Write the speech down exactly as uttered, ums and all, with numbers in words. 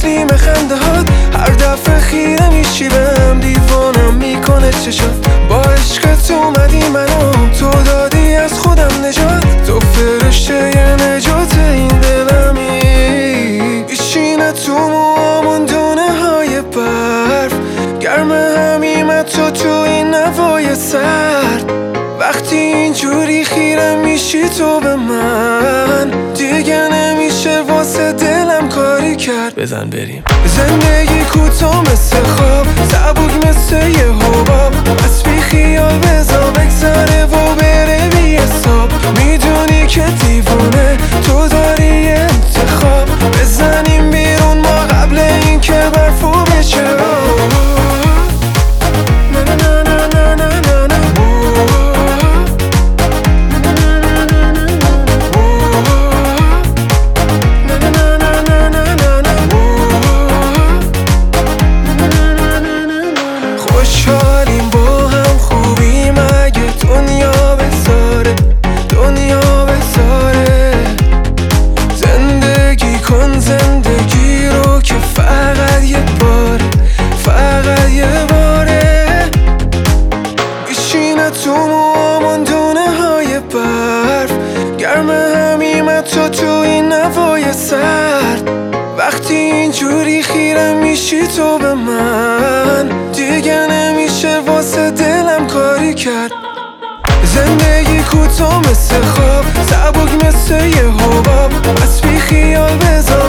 تسلیم خنده هات. هر دفعه خیره میشی بهم دیوانم میکنه چشات. با عشقت اومدی منو تو دادی از خودم نجات. تو فرشته ی نجات این دلمی. بشینه تو موامون دونه های برف. گرم همیم تو تو این نوای سرد. وقتی اینجوری خیره میشی تو به من دیگه نمیشه واسه دلم کاری کرد. بزن بریم. زندگی کوتاه مثل خواب، سبک مثل یه حباب. از بی خیال بزا بگذره و بره بی حساب. میدونی که دیوونه تو داری انتخاب. بزنیم بیرون ما قبل این که برفو بشه. خوشحالیم با هم خوبیم اگه دنیا بذاره، دنیا بذاره. زندگی کن زندگی رو که فقط یه باره، فقط یه باره. بشینه تو موامون دونه های برف. گرم همیم تو تو این نوای سرد. وقتی اینجوری خیره میشی تو به من دیگه نمیشه واسه دلم کاری کرد. زندگی کوتاه مثل خواب، سبک مثل یه حباب. از بی خیال بزا